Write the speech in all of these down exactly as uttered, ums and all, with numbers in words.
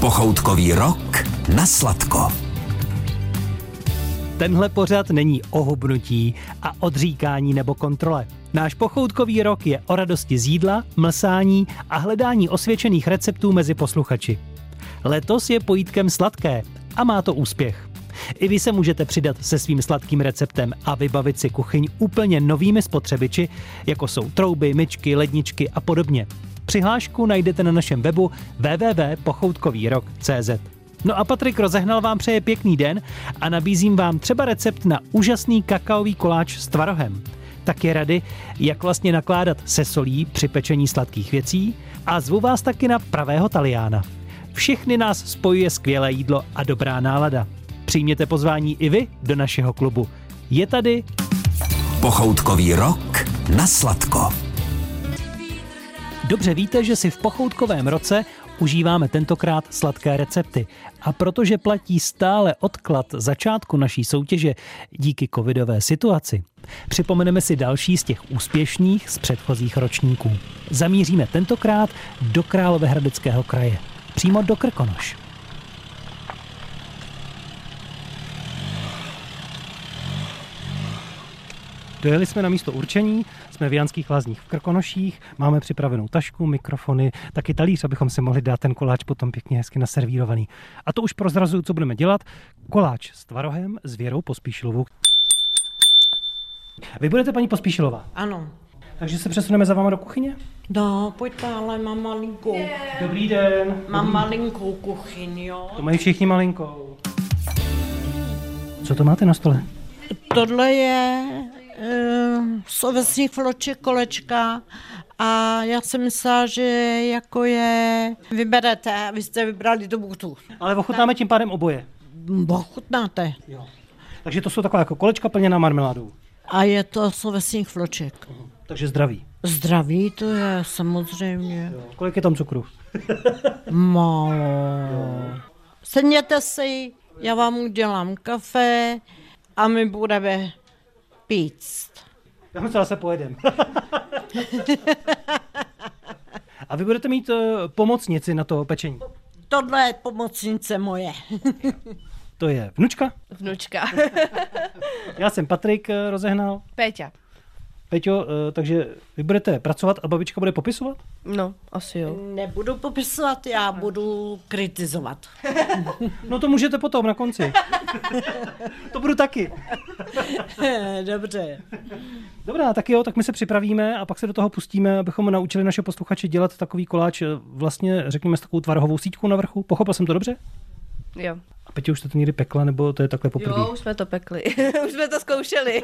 Pochoutkový rok na sladko. Tenhle pořad není o hubnutí a odříkání nebo kontrole. Náš pochoutkový rok je o radosti z jídla, mlsání a hledání osvědčených receptů mezi posluchači. Letos je pojítkem sladké a má to úspěch. I vy se můžete přidat se svým sladkým receptem a vybavit si kuchyň úplně novými spotřebiči, jako jsou trouby, myčky, ledničky a podobně. Přihlášku najdete na našem webu w w w tečka pochoutkový rok tečka c z. No a Patrik Rozehnal vám přeje pěkný den a nabízím vám třeba recept na úžasný kakaový koláč s tvarohem. Taky rady, jak vlastně nakládat se solí při pečení sladkých věcí a zvu vás taky na pravého Taliána. Všechny nás spojuje skvělé jídlo a dobrá nálada. Přijměte pozvání i vy do našeho klubu. Je tady Pochoutkový rok na sladko. Dobře víte, že si v pochoutkovém roce užíváme tentokrát sladké recepty. A protože platí stále odklad začátku naší soutěže díky covidové situaci, připomeneme si další z těch úspěšných z předchozích ročníků. Zamíříme tentokrát do Královéhradeckého kraje, přímo do Krkonoš. Dojeli jsme na místo určení, jsme v Janských Lázních v Krkonoších, máme připravenou tašku, mikrofony, taky talíř, abychom si mohli dát ten koláč potom pěkně hezky naservírovaný. A to už prozrazuju, co budeme dělat. Koláč s tvarohem s Věrou Pospíšilovou. Vy budete paní Pospíšilová? Ano. Takže se přesuneme za váma do kuchyně? No, pojďte, ale mám malinkou. Dobrý den. Mám Dobrý. malinkou kuchyň, jo. To mají všichni malinkou. Co to máte na stole? Tohle je uh, z ovesných floček kolečka a já jsem myslela, že jako je vyberete, vy jste vybrali tu buchtu. Ale ochutnáme tím pádem oboje. Ochutnáte. Jo. Takže to jsou taková jako kolečka plněná marmeládou. A je to z ovesných floček. Uh-huh. Takže zdraví. Zdraví to je, samozřejmě. Jo. Kolik je tam cukru? Málo. Sedněte si, já vám udělám kafe a my budeme pít. Já myslím, že se pojedem. A vy budete mít uh, pomocnici na to pečení? Tohle je pomocnice moje. To je vnučka? Vnučka. Já jsem Patrik Rozehnal. Péťa. Peťo, uh, takže vy budete pracovat a babička bude popisovat? No, asi jo. Nebudu popisovat, já budu kritizovat. No to můžete potom na konci. To budu taky. Dobře. Dobrá, tak jo, tak my se připravíme a pak se do toho pustíme, abychom naučili naše posluchače dělat takový koláč, vlastně řekněme s takovou tvarohovou síťkou na vrchu. Pochopil jsem to dobře? Jo. A Petě, už jste to někdy pekla, nebo to je takhle poprvé? Jo, už jsme to pekli. Už jsme to zkoušeli.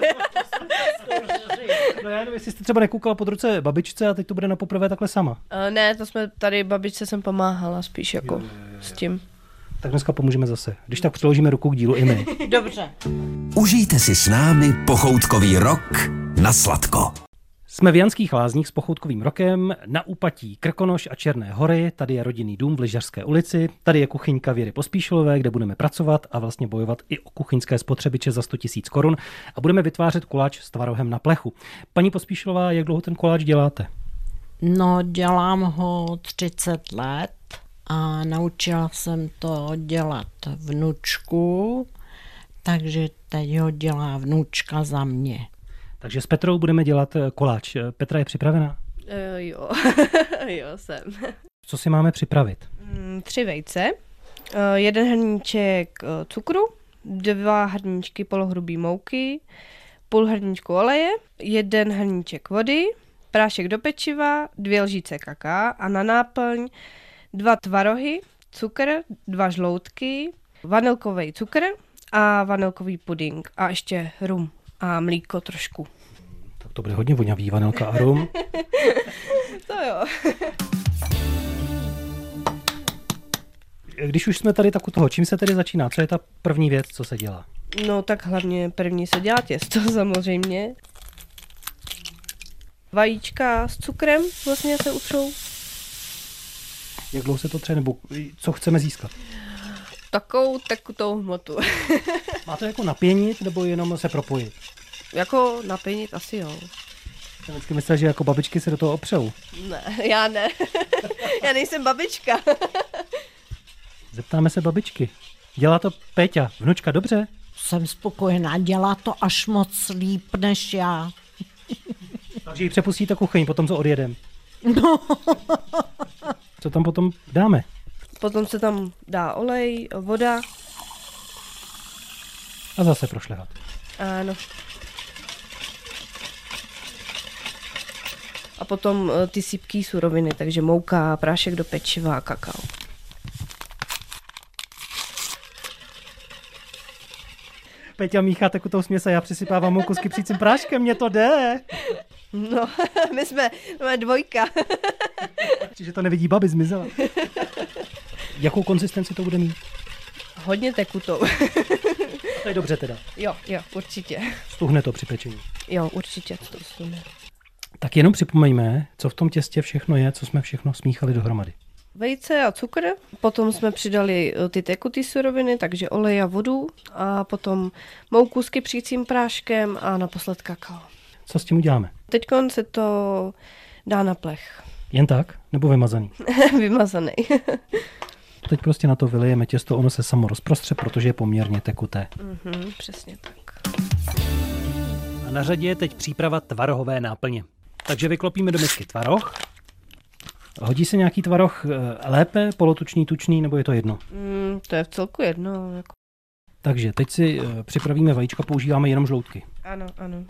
No já nevím, jestli jste třeba nekoukala pod ruce babičce a teď to bude na poprvé takhle sama. Uh, ne, to jsme tady babičce jsem pomáhala spíš jako jo, jo, jo, jo. s tím. Tak dneska pomůžeme zase. Když tak přiložíme ruku k dílu i my. Dobře. Užijte si s námi pochoutkový rok na sladko. Jsme v Janských Lázních s pochoutkovým rokem na úpatí Krkonoš a Černé hory. Tady je rodinný dům v Lyžařské ulici. Tady je kuchyňka Věry Pospíšilové, kde budeme pracovat a vlastně bojovat i o kuchyňské spotřebiče za sto tisíc korun. A budeme vytvářet koláč s tvarohem na plechu. Paní Pospíšilová, jak dlouho ten koláč děláte? No, dělám ho třicet let a naučila jsem to dělat vnučku, takže teď ho dělá vnučka za mě. Takže s Petrou budeme dělat koláč. Petra je připravená? Uh, jo, jo jsem. Co si máme připravit? Mm, tři vejce, uh, jeden hrníček uh, cukru, dva hrníčky polohrubý mouky, půl hrníčku oleje, jeden hrníček vody, prášek do pečiva, dvě lžíce kaká a na náplň dva tvarohy, cukr, dva žloutky, vanilkový cukr a vanilkový puding a ještě rum. A mlíko trošku. Tak to bude hodně vonavý, vanilka a rum. To jo. Když už jsme tady tak u toho, čím se tedy začíná? Co je ta první věc, co se dělá? No tak hlavně první se dělá těsto samozřejmě. Vajíčka s cukrem vlastně se utřou. Jak dlouho se to tře, nebo co chceme získat? Takovou tekutou hmotu. Má to jako napěnit, nebo jenom se propojit? Jako napěnit asi jo. Já vždycky myslel, že jako babičky se do toho opřou. Ne, já ne. Já nejsem babička. Zeptáme se babičky. Dělá to Péťa, vnučka, dobře? Jsem spokojená, dělá to až moc líp než já. Takže ji přepustíte kuchyň, potom co odjedem. No. Co tam potom dáme? Potom se tam dá olej, voda. A zase prošlehat. Ano. A potom eh, ty sypký suroviny, takže mouka, prášek do pečiva a kakao. Peťa míchá takovou směs a já přisypávám mouku s kypřícím práškem, mně to jde. No, my jsme, jsme dvojka. Čiže to nevidí babi, zmizela. Jakou konzistenci to bude mít? Hodně tekutou. To je dobře teda. Jo, jo, určitě. Stuhne to při pečení. Jo, určitě to stůne. Tak jenom připomeňme, co v tom těstě všechno je, co jsme všechno smíchali dohromady. Vejce a cukr, potom jsme přidali ty tekutý suroviny, takže olej a vodu a potom mouku s kypřícím práškem a naposled kakao. Co s tím uděláme? Teď se to dá na plech. Jen tak? Nebo vymazaný? Vymazaný. Teď prostě na to vylijeme těsto, ono se samo rozprostře, protože je poměrně tekuté. Mhm, přesně tak. A na řadě je teď příprava tvarohové náplně. Takže vyklopíme do misky tvaroh. Hodí se nějaký tvaroh lépe, polotučný, tučný, nebo je to jedno? Mm, to je v celku jedno. Jako... Takže teď si připravíme vajíčka, používáme jenom žloutky. Ano, ano.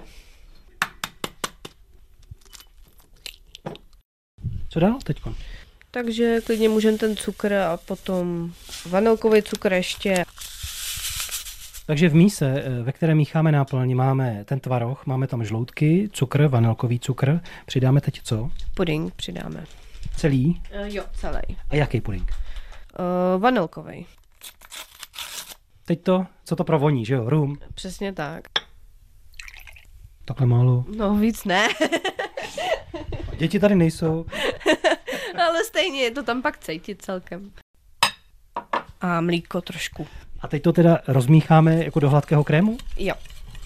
Co dál teďko? Takže klidně můžeme ten cukr a potom vanilkový cukr ještě. Takže v míse, ve které mícháme náplň, máme ten tvaroh, máme tam žloutky, cukr, vanilkový cukr. Přidáme teď co? Puding přidáme. Celý? Uh, jo, celý. A jaký puding? Uh, vanilkový. Teď to, co to provoní, že jo? Rum. Přesně tak. Takhle málo. No víc ne. Děti tady nejsou. Ale stejně je to tam pak cítit celkem. A mlíko trošku. A teď to teda rozmícháme jako do hladkého krému? Jo.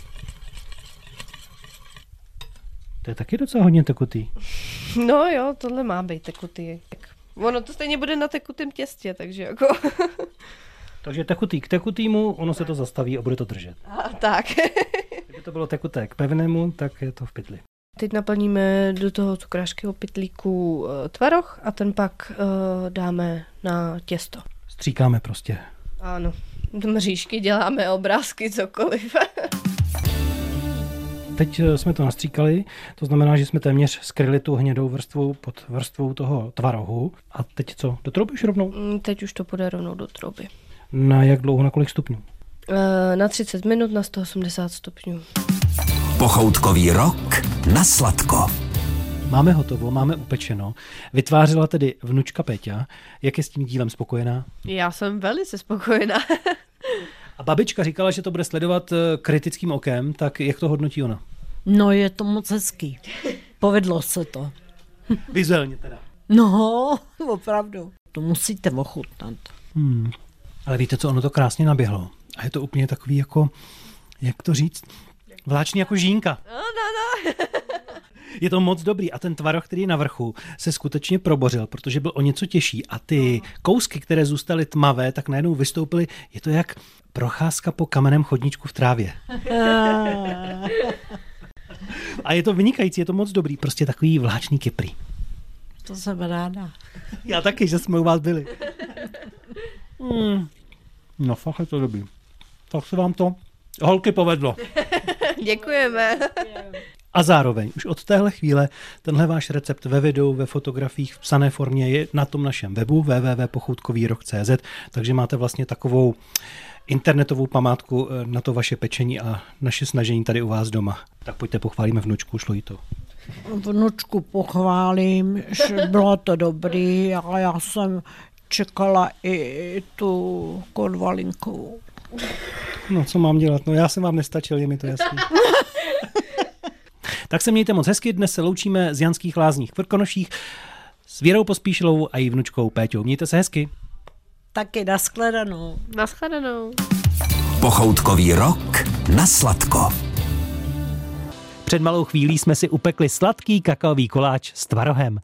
To je taky docela hodně tekutý. No jo, tohle má být tekutý. Ono to stejně bude na tekutém těstě, takže jako... Takže tekutý k tekutýmu, ono se to zastaví a bude to držet. A tak. Kdyby to bylo tekuté k pevnému, tak je to v pytli. Teď naplníme do toho cukrářského pytlíku uh, tvaroh a ten pak uh, dáme na těsto. Stříkáme prostě. Ano, mřížky děláme, obrázky, cokoliv. Teď jsme to nastříkali, to znamená, že jsme téměř skryli tu hnědou vrstvu pod vrstvou toho tvarohu. A teď co? Do trouby už rovnou? Mm, teď už to půjde rovnou do trouby. Na jak dlouho, na kolik stupňů? Uh, na třicet minut na sto osmdesát stupňů. Pochoutkový rok na sladko. Máme hotovo, máme upečeno. Vytvářela tedy vnučka Péťa. Jak je s tím dílem spokojená? Já jsem velice spokojená. A babička říkala, že to bude sledovat kritickým okem, tak jak to hodnotí ona? No je to moc hezký. Povedlo se to. Vizuálně teda. No, opravdu. To musíte ochutnat. Hmm. Ale víte co, ono to krásně naběhlo. A je to úplně takový jako, jak to říct, vláčný jako žínka. No, no, no. Je to moc dobrý a ten tvaroh, který je na vrchu, se skutečně probořil, protože byl o něco těžší a ty kousky, které zůstaly tmavé, tak najednou vystoupily. Je to jak procházka po kamenném chodníčku v trávě. A je to vynikající, je to moc dobrý, prostě takový vláčný kyprý. To jsem ráda. Já taky, že jsme u vás byli. Hmm. No fakt je to dobrý. Tak se vám to, holky, povedlo. Děkujeme. A zároveň už od téhle chvíle tenhle váš recept ve videu, ve fotografiích, v psané formě je na tom našem webu w w w tečka pochoutkovýrok tečka c z, takže máte vlastně takovou internetovou památku na to vaše pečení a naše snažení tady u vás doma. Tak pojďte, pochválíme vnučku, šlo jí to. Vnučku pochválím, že bylo to dobrý, ale já jsem čekala i tu konvalinkovou. No, co mám dělat? No, já jsem vám nestačil, je mi to jasný. Tak se mějte moc hezky, dnes se loučíme z Janských Lázních v Krkonoších s Věrou Pospíšilovou a její vnučkou Péťou. Mějte se hezky. Taky nashledanou. Nashledanou. Pochoutkový rok na sladko. Před malou chvílí jsme si upekli sladký kakaový koláč s tvarohem.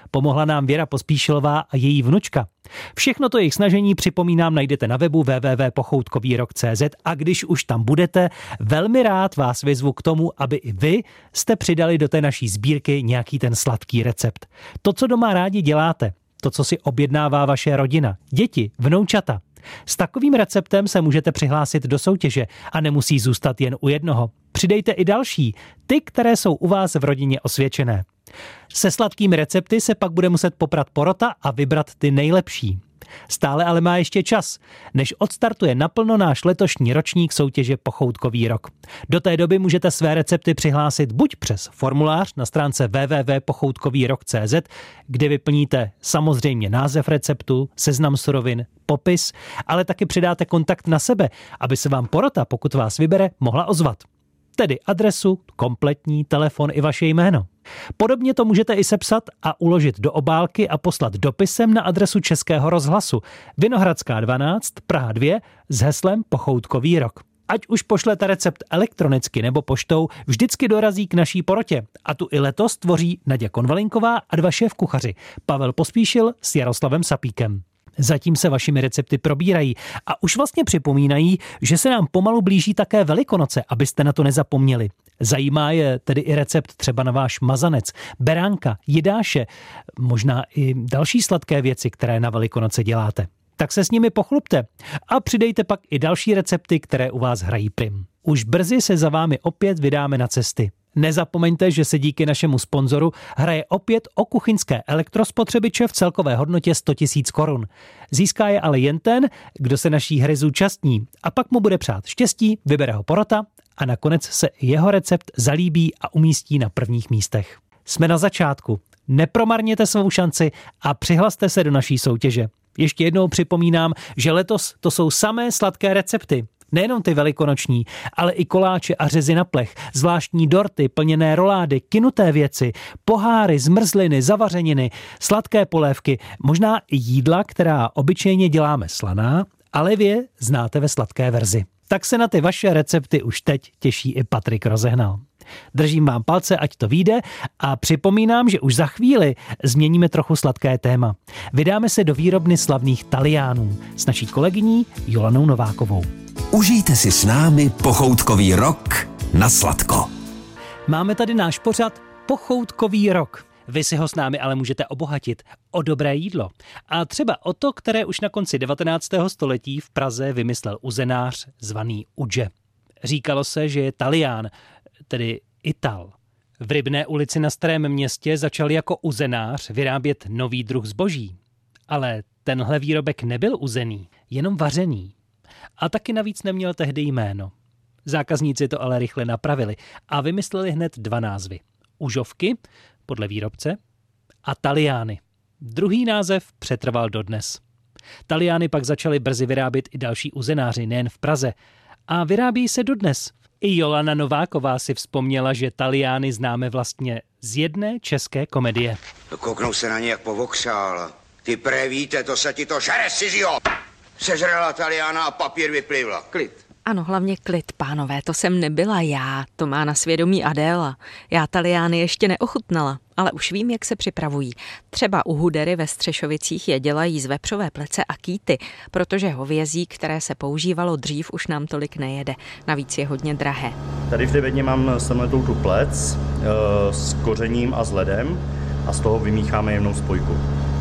Pomohla nám Věra Pospíšilová a její vnučka. Všechno to jejich snažení, připomínám, najdete na webu w w w tečka pochoutkovýrok tečka c z a když už tam budete, velmi rád vás vyzvu k tomu, aby i vy jste přidali do té naší sbírky nějaký ten sladký recept. To, co doma rádi děláte, to, co si objednává vaše rodina, děti, vnoučata. S takovým receptem se můžete přihlásit do soutěže a nemusí zůstat jen u jednoho. Přidejte i další, ty, které jsou u vás v rodině osvědčené. Se sladkými recepty se pak bude muset poprat porota a vybrat ty nejlepší. Stále ale má ještě čas, než odstartuje naplno náš letošní ročník soutěže Pochoutkový rok. Do té doby můžete své recepty přihlásit buď přes formulář na stránce w w w tečka pochoutkovýrok tečka c z, kde vyplníte samozřejmě název receptu, seznam surovin, popis, ale taky přidáte kontakt na sebe, aby se vám porota, pokud vás vybere, mohla ozvat. Tedy adresu, kompletní telefon i vaše jméno. Podobně to můžete i sepsat a uložit do obálky a poslat dopisem na adresu Českého rozhlasu Vinohradská dvanáct, Praha dva s heslem Pochoutkový rok. Ať už pošlete recept elektronicky nebo poštou, vždycky dorazí k naší porotě. A tu i letos tvoří Naděja Konvalinková a dva šéfkuchaři, Pavel Pospíšil s Jaroslavem Sapíkem. Zatím se vašimi recepty probírají a už vlastně připomínají, že se nám pomalu blíží také Velikonoce, abyste na to nezapomněli. Zajímá je tedy i recept třeba na váš mazanec, beránka, jidáše, možná i další sladké věci, které na Velikonoce děláte. Tak se s nimi pochlubte a přidejte pak i další recepty, které u vás hrají prim. Už brzy se za vámi opět vydáme na cesty. Nezapomeňte, že se díky našemu sponzoru hraje opět o kuchyňské elektrospotřebiče v celkové hodnotě sto tisíc korun. Získá je ale jen ten, kdo se naší hry zúčastní a pak mu bude přát štěstí, vybere ho porota a nakonec se jeho recept zalíbí a umístí na prvních místech. Jsme na začátku. Nepromarněte svou šanci a přihlaste se do naší soutěže. Ještě jednou připomínám, že letos to jsou samé sladké recepty. Nejenom ty velikonoční, ale i koláče a řezy na plech, zvláštní dorty, plněné rolády, kynuté věci, poháry, zmrzliny, zavařeniny, sladké polévky, možná i jídla, která obyčejně děláme slaná, ale vy je znáte ve sladké verzi. Tak se na ty vaše recepty už teď těší i Patrik Rozehnal. Držím vám palce, ať to vyjde a připomínám, že už za chvíli změníme trochu sladké téma. Vydáme se do výrobny slavných Taliánů s naší kolegyní Jolanou Novákovou. Užijte si s námi Pochoutkový rok na sladko. Máme tady náš pořad Pochoutkový rok. Vy si ho s námi ale můžete obohatit o dobré jídlo. A třeba o to, které už na konci devatenáctého století v Praze vymyslel uzenář zvaný Udže. Říkalo se, že je Talián, tedy Ital. V Rybné ulici na Starém Městě začal jako uzenář vyrábět nový druh zboží. Ale tenhle výrobek nebyl uzený, jenom vařený. A taky navíc neměl tehdy jméno. Zákazníci to ale rychle napravili a vymysleli hned dva názvy. Užovky, podle výrobce, a Taliány. Druhý název přetrval dodnes. Taliány pak začali brzy vyrábět i další uzenáři, nejen v Praze. A vyrábí se dodnes. I Jolana Nováková si vzpomněla, že Taliány známe vlastně z jedné české komedie. Kouknou se na ně jak povokřál. Ty pré víte, to se ti to žere, Sizio! Sežrala Taliána a papír vyplivla. Klid. Ano, hlavně klid, pánové, to jsem nebyla já, to má na svědomí Adéla. Já Taliány ještě neochutnala, ale už vím, jak se připravují. Třeba u Hudery ve Střešovicích je dělají z vepřové plece a kýty, protože hovězí, které se používalo dřív, už nám tolik nejede. Navíc je hodně drahé. Tady v té bedně mám semletou tu plec e, s kořením a s ledem a z toho vymícháme jemnou spojku.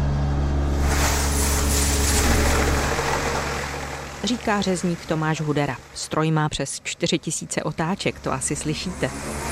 Říká řezník Tomáš Hudera. Stroj má přes čtyři tisíce otáček, to asi slyšíte.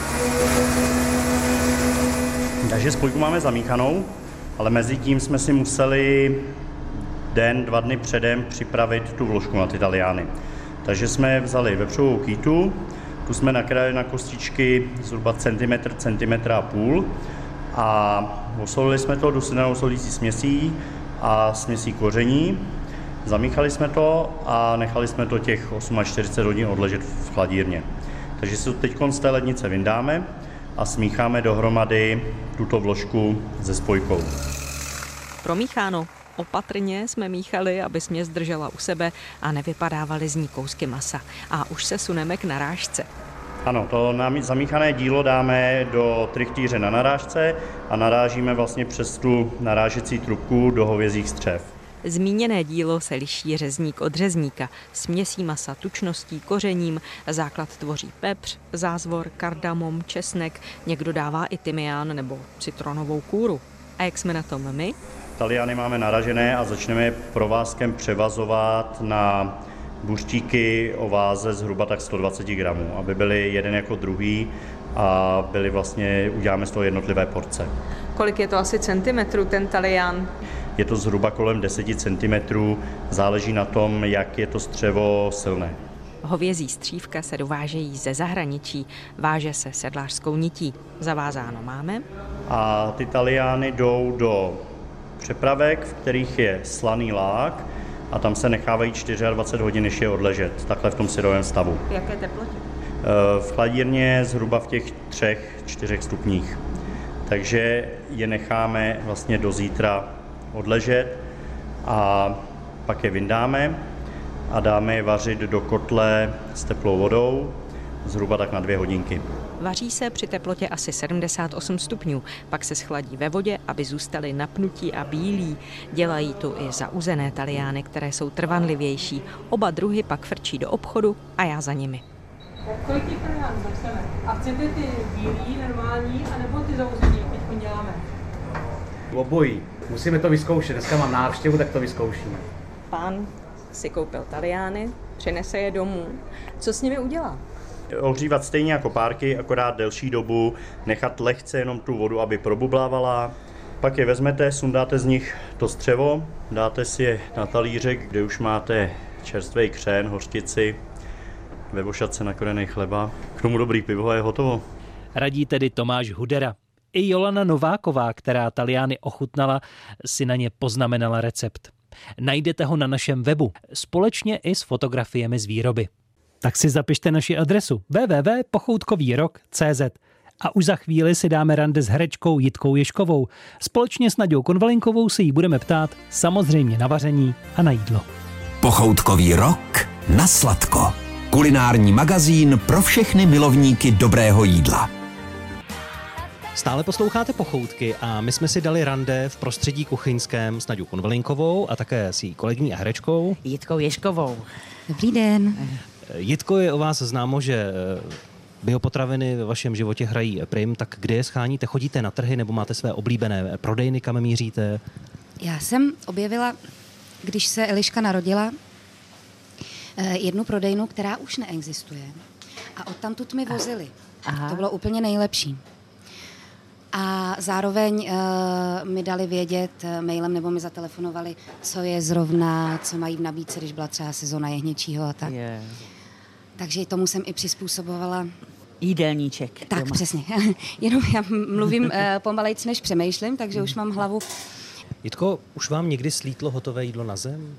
Takže spojku máme zamíchanou, ale mezi tím jsme si museli den, dva dny předem připravit tu vložku na ty Taliány. Takže jsme vzali vepřovou kýtu, tu jsme nakrájeli na kostičky zhruba centimetr, centimetr a půl a osolili jsme to dusinou solící směsí a směsí koření. Zamíchali jsme to a nechali jsme to těch čtyřicet osm hodin odležet v chladírně. Takže si to teď z té lednice vyndáme a smícháme dohromady tuto vložku se spojkou. Promícháno. Opatrně jsme míchali, aby směs držela u sebe a nevypadávaly z ní kousky masa. A už se suneme k narážce. Ano, to zamíchané dílo dáme do trichtýře na narážce a narážíme vlastně přes tu narážecí trubku do hovězích střev. Zmíněné dílo se liší řezník od řezníka. Směsí masa tučností, kořením, základ tvoří pepř, zázvor, kardamom, česnek, někdo dává i tymián nebo citronovou kůru. A jak jsme na tom my? Taliány máme naražené a začneme provázkem převazovat na buřtíky o váze zhruba tak sto dvacet gramů, aby byly jeden jako druhý a byly vlastně, uděláme z toho jednotlivé porce. Kolik je to asi centimetrů ten talián? Je to zhruba kolem deset centimetrů, záleží na tom, jak je to střevo silné. Hovězí střívka se dovážejí ze zahraničí, váže se sedlářskou nití. Zavázáno máme. A ty taliány jdou do přepravek, v kterých je slaný lák a tam se nechávají dvacet čtyři hodin, než je odležet, takhle v tom syrovém stavu. V jaké teplotě? V chladírně zhruba v těch třech, čtyřech stupních. Takže je necháme vlastně do zítra odležet a pak je vyndáme a dáme je vařit do kotle s teplou vodou zhruba tak na dvě hodinky. Vaří se při teplotě asi sedmdesát osm stupňů, pak se schladí ve vodě, aby zůstaly napnutí a bílí. Dělají tu i zauzené taliány, které jsou trvanlivější. Oba druhy pak frčí do obchodu a já za nimi. Tak kolik těch taliánů začneme? A chcete ty bílí, normální, anebo ty zauzený, jak teď děláme? Obojí. Musíme to vyzkoušet. Dneska mám návštěvu, tak to vyzkoušíme. Pán si koupil taliány, přinese je domů. Co s nimi udělá? Ohřívat stejně jako párky, akorát delší dobu, nechat lehce jenom tu vodu, aby probublávala. Pak je vezmete, sundáte z nich to střevo, dáte si je na talířek, kde už máte čerstvý křen, hořčici, ve vošatce nakorený chleba. K tomu dobrý pivo a je hotovo. Radí tedy Tomáš Hudera. I Jolana Nováková, která taliány ochutnala, si na ně poznamenala recept. Najdete ho na našem webu, společně i s fotografiemi z výroby. Tak si zapište naši adresu w w w tečka pochoutkovýrok tečka c z a už za chvíli si dáme rande s herečkou Jitkou Ježkovou. Společně s Naďou Konvalinkovou se jí budeme ptát samozřejmě na vaření a na jídlo. Pochoutkový rok na sladko. Kulinární magazín pro všechny milovníky dobrého jídla. Stále posloucháte Pochoutky a my jsme si dali rande v prostředí kuchyňském s Naďou Konvalinkovou a také s její kolegyní a herečkou Jitkou Ježkovou. Dobrý den. Jitko, je o vás známo, že biopotraviny ve vašem životě hrají prim, tak kde je scháníte? Chodíte na trhy nebo máte své oblíbené prodejny, kam míříte? Já jsem objevila, když se Eliška narodila, jednu prodejnu, která už neexistuje. A odtamtud mi vozili. Aha. To bylo úplně nejlepší. A zároveň uh, mi dali vědět uh, mailem nebo mi zatelefonovali, co je zrovna, co mají v nabídce, když byla třeba sezóna jehněčího a tak. Yeah. Takže tomu jsem i přizpůsobovala. Jídelníček. Tak, doma. Přesně. Jenom já mluvím uh, pomalejc, než přemýšlím, takže už mám hlavu. Jitko, už vám někdy slítlo hotové jídlo na zem?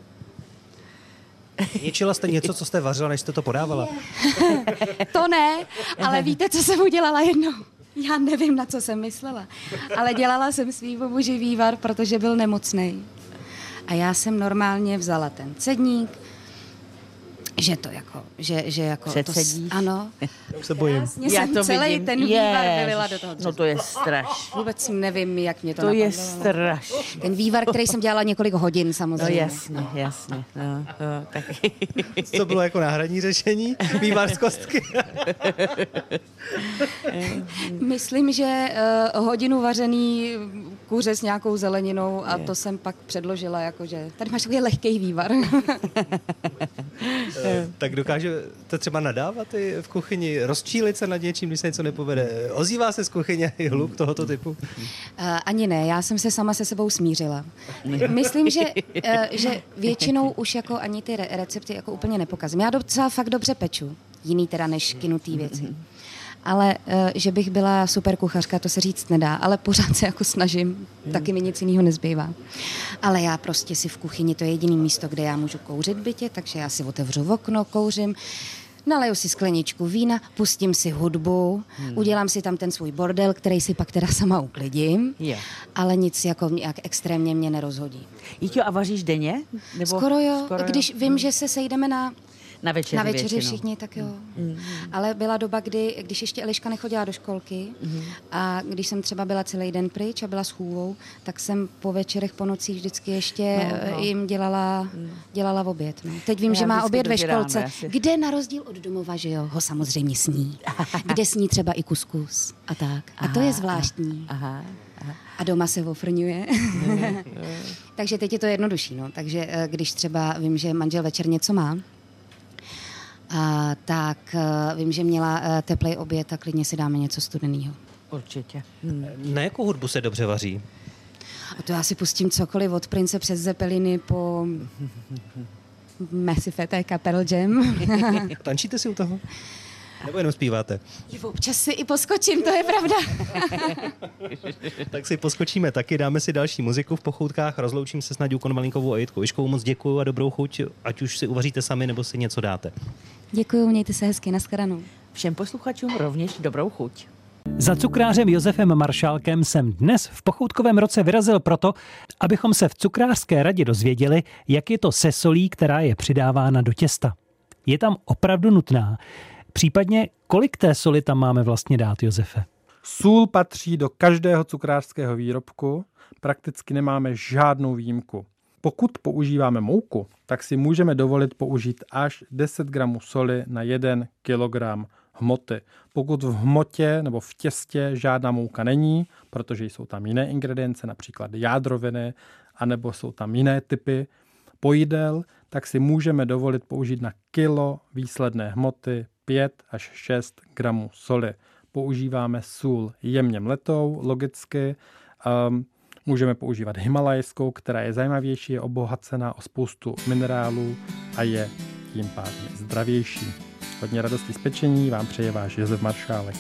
Ničila jste něco, co jste vařila, než jste to podávala? To ne, ale víte, co jsem udělala jednou? Já nevím, na co jsem myslela, ale dělala jsem svýmu muži vývar, protože byl nemocnej. A já jsem normálně vzala ten cedník, že to jako, že, že jako... Předsedíš? To, ano. Já už se bojím. Vlastně já jsem to celý vidím. Ten vývar vylila do toho cedníku. No to je straš. Vůbec nevím, jak mě to To napadlo. je straš. Ten vývar, který jsem dělala několik hodin samozřejmě. No jasně, jasně. No, no, tak. To bylo jako náhradní řešení? Vývar z kostky? Myslím, že uh, hodinu vařený kuře s nějakou zeleninou a je. To jsem pak předložila, jakože tady máš takový lehkej vývar. Tak dokážete třeba nadávat i v kuchyni, rozčílit se nad něčím, když se něco nepovede? Ozývá se z kuchyně i hluk tohoto typu? Uh, ani ne, já jsem se sama se sebou smířila. Myslím, že, uh, že většinou už jako ani ty re- recepty jako úplně nepokazím. Já docela fakt dobře peču, jiný teda než kynutý věci. Ale uh, že bych byla super kuchařka, to se říct nedá, ale pořád se jako snažím, mm. taky mi nic jiného nezbývá. Ale já prostě si v kuchyni, to je jediný místo, kde já můžu kouřit v bytě, takže já si otevřu okno, kouřím, naleju si skleničku vína, pustím si hudbu, hmm. udělám si tam ten svůj bordel, který si pak teda sama uklidím, yeah. ale nic jako nějak extrémně mě nerozhodí. Jíťo, a vaříš denně? Nebo skoro jo, skoro když jo? vím, hmm. že se sejdeme na Na večeři Na večeři většinou. všichni, tak jo. Mm. Ale byla doba, kdy, když ještě Eliška nechodila do školky Mm. a když jsem třeba byla celý den pryč a byla s chůvou, tak jsem po večerech, po nocích vždycky ještě No, no. jim dělala, dělala oběd. No. Teď vím, Já že má vždycky oběd ve dožírám, školce, asi. kde na rozdíl od domova, že jo, ho samozřejmě sní. Kde sní třeba i kuskus a tak. A to Aha, je zvláštní. Aha, aha. A doma se ofrňuje. Takže teď je to jednodušší. No. Takže eh, když třeba vím, že manžel večer něco má, a, tak uh, vím, že měla uh, teplej oběd, tak klidně si dáme něco studenýho. Určitě. Hmm. Na jakou hudbu se dobře vaří? A to já si pustím cokoliv od Prince přes Zeppeliny po Massive Attack a Pearl Jam. Tančíte si u toho? Nebo jenom zpíváte? Občas si i poskočím, to je pravda. Tak si poskočíme taky, dáme si další muziku v Pochoutkách. Rozloučím se s Naďou Konvalinkovou a Jitkou Vyškovou. Moc děkuju a dobrou chuť, ať už si uvaříte sami, nebo si něco dáte. Děkuju, mějte se hezky, nashledanou. Všem posluchačům rovněž dobrou chuť. Za cukrářem Josefem Maršálkem jsem dnes v Pochoutkovém roce vyrazil proto, abychom se v cukrářské radě dozvěděli, jak je to se solí, která je přidávána do těsta. Je tam opravdu nutná? Případně, kolik té soli tam máme vlastně dát, Josefe? Sůl patří do každého cukrářského výrobku, prakticky nemáme žádnou výjimku. Pokud používáme mouku, tak si můžeme dovolit použít až deset gramů soli na jeden kilogram hmoty. Pokud v hmotě nebo v těstě žádná mouka není, protože jsou tam jiné ingredience, například jádroviny, anebo jsou tam jiné typy pojídel, tak si můžeme dovolit použít na kilo výsledné hmoty pět až šest gramů soli. Používáme sůl jemně mletou, logicky. Um, můžeme používat himalajskou, která je zajímavější, je obohacená o spoustu minerálů a je tím pádem zdravější. Hodně radosti z pečení vám přeje váš Josef Maršálek.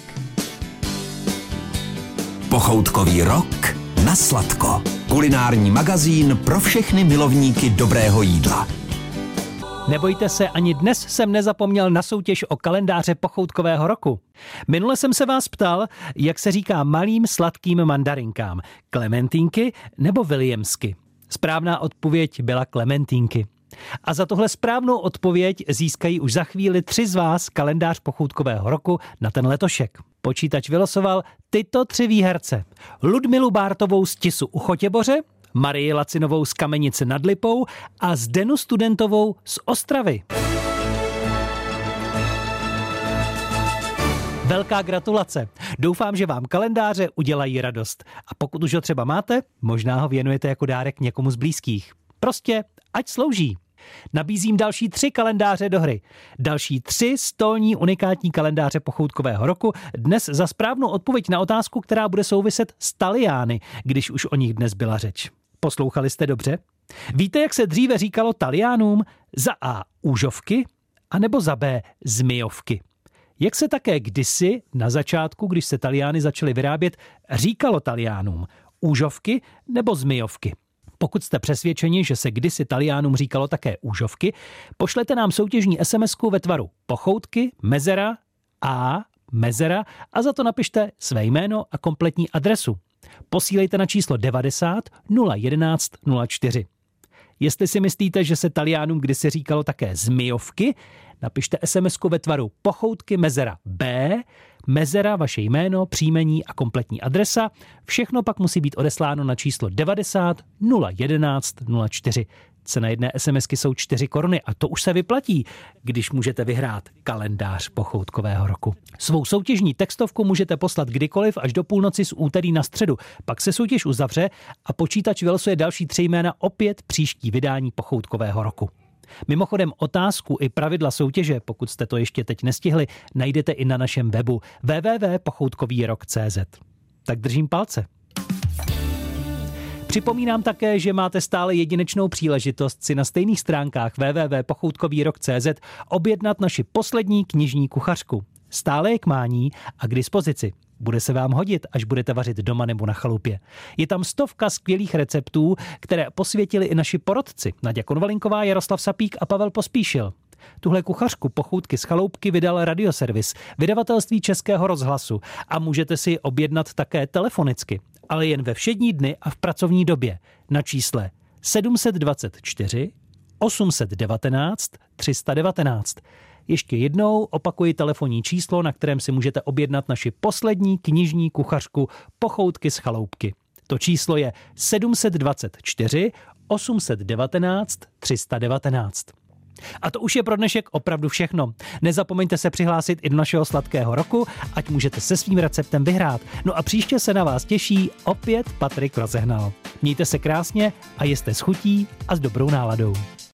Pochoutkový rok na sladko. Kulinární magazín pro všechny milovníky dobrého jídla. Nebojte se, ani dnes jsem nezapomněl na soutěž o kalendáře Pochoutkového roku. Minule jsem se vás ptal, jak se říká malým sladkým mandarinkám. Klementínky nebo Williamsky? Správná odpověď byla klementínky. A za tohle správnou odpověď získají už za chvíli tři z vás kalendář Pochoutkového roku na ten letošek. Počítač vylosoval tyto tři výherce. Ludmilu Bártovou z Tisu u Chotěboře, Marii Lacinovou z Kamenice nad Lipou a Zdenu Studentovou z Ostravy. Velká gratulace. Doufám, že vám kalendáře udělají radost. A pokud už ho třeba máte, možná ho věnujete jako dárek někomu z blízkých. Prostě ať slouží. Nabízím další tři kalendáře do hry. Další tři stolní unikátní kalendáře Pochoutkového roku. Dnes za správnou odpověď na otázku, která bude souviset s Taliány, když už o nich dnes byla řeč. Poslouchali jste dobře? Víte, jak se dříve říkalo Taliánům? Za A úžovky, anebo za B zmijovky. Jak se také kdysi na začátku, když se Taliány začaly vyrábět, říkalo Taliánům? Úžovky nebo zmijovky? Pokud jste přesvědčeni, že se kdysi Taliánům říkalo také úžovky, pošlete nám soutěžní esemesku ve tvaru pochoutky, mezera, A, mezera a za to napište své jméno a kompletní adresu. Posílejte na číslo devadesát nula jedenáct nula čtyři. Jestli si myslíte, že se Taliánům kdysi říkalo také zmijovky, napište esemesku ve tvaru pochoutky mezera B, mezera, vaše jméno, příjmení a kompletní adresa. Všechno pak musí být odesláno na číslo devadesát nula jedenáct nula čtyři. Cena jedné esemesky jsou čtyři koruny a to už se vyplatí, když můžete vyhrát kalendář Pochoutkového roku. Svou soutěžní textovku můžete poslat kdykoliv až do půlnoci z úterý na středu. Pak se soutěž uzavře a počítač vylosuje další tři jména opět příští vydání Pochoutkového roku. Mimochodem otázku i pravidla soutěže, pokud jste to ještě teď nestihli, najdete i na našem webu w w w tečka pochoutkový rok tečka c z. Tak držím palce. Připomínám také, že máte stále jedinečnou příležitost si na stejných stránkách w w w tečka pochoutkový rok tečka c z objednat naši poslední knižní kuchařku. Stále je k mání a k dispozici. Bude se vám hodit, až budete vařit doma nebo na chalupě. Je tam stovka skvělých receptů, které posvětili i naši porodci Naďa Konvalinková, Jaroslav Sapík a Pavel Pospíšil. Tuhle kuchařku Pochoutky z chaloupky vydal Radioservis, vydavatelství Českého rozhlasu a můžete si objednat také telefonicky, ale jen ve všední dny a v pracovní době na čísle sedm set dvacet čtyři osm set devatenáct tři sta devatenáct. Ještě jednou opakuji telefonní číslo, na kterém si můžete objednat naši poslední knižní kuchařku Pochoutky z chaloupky. To číslo je sedm set dvacet čtyři osm set devatenáct tři sta devatenáct. A to už je pro dnešek opravdu všechno. Nezapomeňte se přihlásit i do našeho sladkého roku, ať můžete se svým receptem vyhrát. No a příště se na vás těší opět Patrik Rozehnal. Mějte se krásně a jeste s chutí a s dobrou náladou.